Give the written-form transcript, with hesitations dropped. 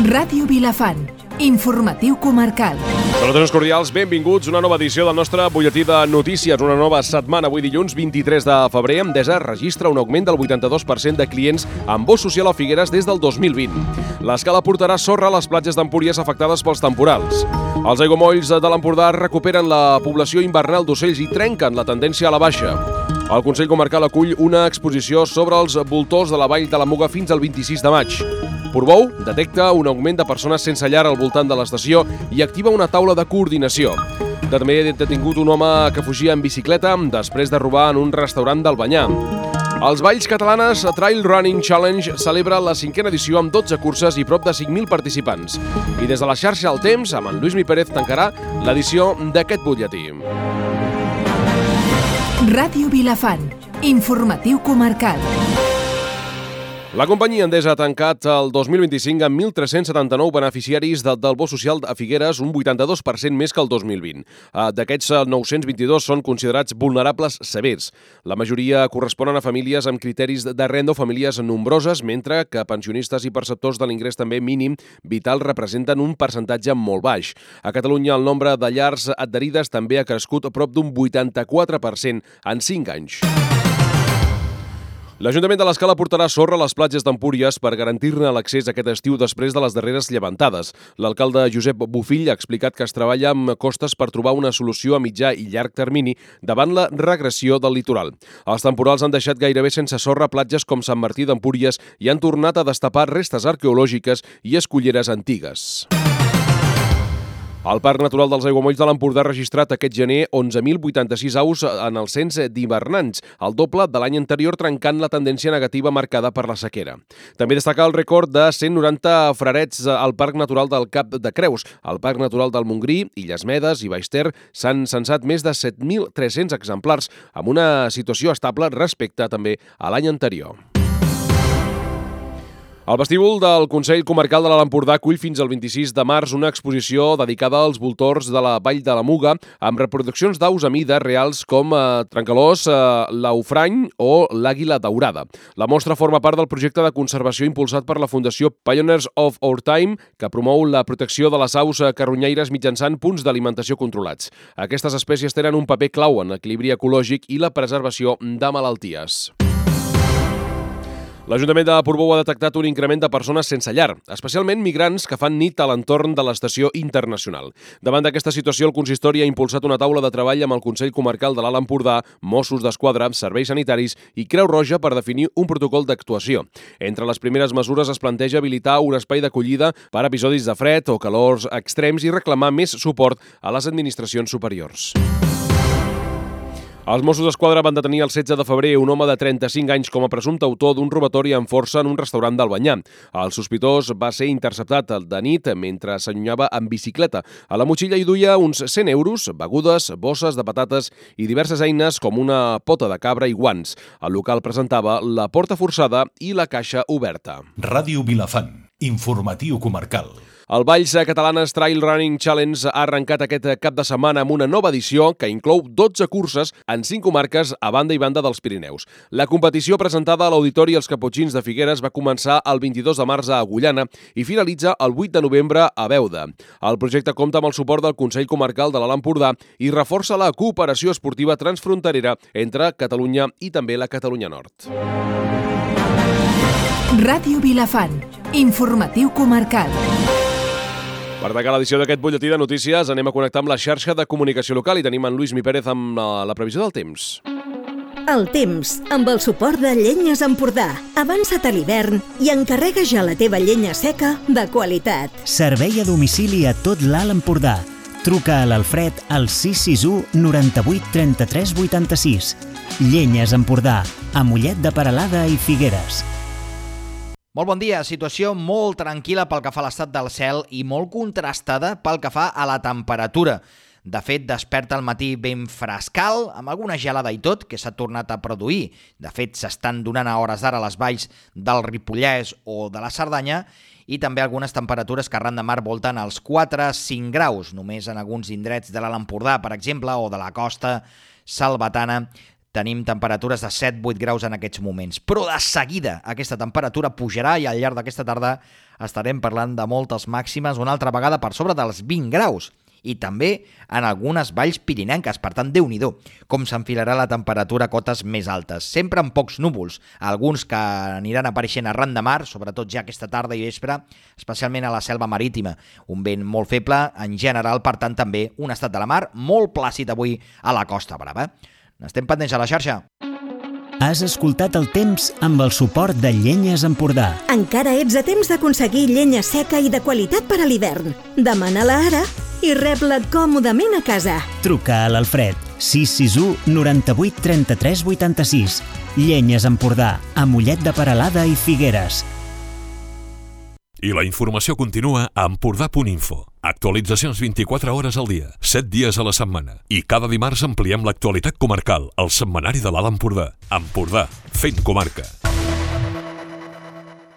Ràdio Vilafant, informatiu comarcal. Salutacions cordials, benvinguts a una nova edició del nostre butlletí de notícies. Una nova setmana, avui dilluns 23 de febrer. Endesa registra un augment del 82% de clients amb bo social a Figueres des del 2020. L'escala portarà sorra a les platges d'Empúries afectades pels temporals. Els aiguamolls de l'Empordà recuperen la població invernal d'ocells i trenquen la tendència a la baixa. El Consell Comarcal acull una exposició sobre els voltors de la Vall de la Muga fins al 26 de maig. Portbou detecta un augment de persones sense llar al voltant de l'estació i activa una taula de coordinació. També ha detingut un home que fugia en bicicleta després de robar en un restaurant d'Albanyà. Els Valls Catalanes Trail Running Challenge celebra la 5ª edició amb 12 curses i prop de 5.000 participants. I des de la xarxa El Temps, amb en Lluís Pérez, tancarà l'edició d'aquest butlletí. Ràdio Vilafant, informatiu comarcal. La companyia Endesa ha tancat el 2025 amb 1.379 beneficiaris del bo social a Figueres, un 82% més que el 2020. D'aquests, 922 són considerats vulnerables severs. La majoria corresponen a famílies amb criteris de renda o famílies nombroses, mentre que pensionistes i perceptors de l'ingrés també mínim vital representen un percentatge molt baix. A Catalunya, el nombre de llars adherides també ha crescut a prop d'un 84% en 5 anys. L'Ajuntament de l'Escala portarà sorra a les platges d'Empúries per garantir-ne l'accés aquest estiu després de les darreres llevantades. L'alcalde Josep Bofill ha explicat que es treballa amb costes per trobar una solució a mitjà i llarg termini davant la regressió del litoral. Els temporals han deixat gairebé sense sorra platges com Sant Martí d'Empúries i han tornat a destapar restes arqueològiques i esculleres antigues. El Parc Natural dels Aiguamolls de l'Empordà ha registrat aquest gener 11.086 aus en el cens d'hivernants, el doble de l'any anterior, trencant la tendència negativa marcada per la sequera. També destaca el rècord de 190 frarets al Parc Natural del Cap de Creus. Al Parc Natural del Montgrí, Illes Medes i Baix Ter s'han censat més de 7.300 exemplars, amb una situació estable respecte també a l'any anterior. El vestíbul del Consell Comarcal de l'Alt Empordà acull fins al 26 de març una exposició dedicada als voltors de la Vall de la Muga amb reproduccions d'aus a mida reals com trencalós, l'aufrany o l'àguila daurada. La mostra forma part del projecte de conservació impulsat per la Fundació Pioneers of Our Time, que promou la protecció de les aus carronyaires mitjançant punts d'alimentació controlats. Aquestes espècies tenen un paper clau en l'equilibri ecològic i la preservació de malalties. L'Ajuntament de Portbou ha detectat un increment de persones sense llar, especialment migrants que fan nit a l'entorn de l'estació internacional. Davant d'aquesta situació, el consistori ha impulsat una taula de treball amb el Consell Comarcal de l'Alt Empordà, Mossos d'Esquadra, Serveis Sanitaris i Creu Roja per definir un protocol d'actuació. Entre les primeres mesures es planteja habilitar un espai d'acollida per a episodis de fred o calors extrems i reclamar més suport a les administracions superiors. Els Mossos d'Esquadra van detenir el 16 de febrer un home de 35 anys com a presumpte autor d'un robatori amb força en un restaurant d'Albanyà. El sospitós va ser interceptat de nit mentre s'allunyava amb bicicleta. A la motxilla hi duia uns 100 euros, begudes, bosses de patates i diverses eines com una pota de cabra i guants. El local presentava la porta forçada i la caixa oberta. Ràdio Vilafant, informatiu comarcal. El Valls Catalanes Trail Running Challenge ha arrencat aquest cap de setmana amb una nova edició que inclou 12 curses en 5 comarques a banda i banda dels Pirineus. La competició presentada a l'Auditori Els Caputxins de Figueres va començar el 22 de març a Agullana i finalitza el 8 de novembre a Beuda. El projecte compta amb el suport del Consell Comarcal de l'Alt Empordà i reforça la cooperació esportiva transfronterera entre Catalunya i també la Catalunya Nord. Ràdio Vilafant, informatiu comarcal. Per tancar l'edició d'aquest butlletí de notícies anem a connectar amb la xarxa de comunicació local i tenim en Lluís Pérez amb la previsió del temps. El temps, amb el suport de Llenyes Empordà. Avança't a l'hivern i encarrega ja la teva llenya seca de qualitat. Servei a domicili a tot l'Alt Empordà. Truca a l'Alfred al 661 98 33 86. Llenyes Empordà, a Mollet de Peralada i Figueres. Molt bon dia. Situació molt tranquil·la pel que fa a l'estat del cel i molt contrastada pel que fa a la temperatura. De fet, desperta al matí ben frescal, amb alguna gelada i tot, que s'ha tornat a produir. De fet, s'estan donant a hores d'ara a les valls del Ripollès o de la Cerdanya, i també algunes temperatures que arran de mar volten als 4-5 graus, només en alguns indrets de l'Alt Empordà, per exemple, o de la costa salvatana, Tenim temperatures de 7-8 graus en aquests moments, però de seguida aquesta temperatura pujarà i al llarg d'aquesta tarda estarem parlant de moltes màximes, una altra vegada per sobre dels 20 graus. I també en algunes valls pirinenques, per tant, Déu-n'hi-do, com s'enfilarà la temperatura a cotes més altes, sempre amb pocs núvols, alguns que aniran apareixent arran de mar, sobretot ja aquesta tarda i vespre, especialment a la selva marítima. Un vent molt feble, en general, per tant, també un estat de la mar molt plàcid avui a la Costa Brava. N'estem pendents a la xarxa. Has escoltat el temps amb el suport de Llenyes Empordà. Encara ets a temps d'aconseguir llenya seca i de qualitat per a l'hivern. Demana-la ara i rep-la còmodament a casa. Truca a l'Alfred, 661 98 33 86. Llenyes Empordà, a Mollet de Peralada i Figueres. I la informació continua a empordà.info. Actualitzacions 24 hores al dia, 7 dies a la setmana. I cada dimarts ampliem l'actualitat comarcal, al setmanari de l'Alt Empordà. Empordà, fent comarca.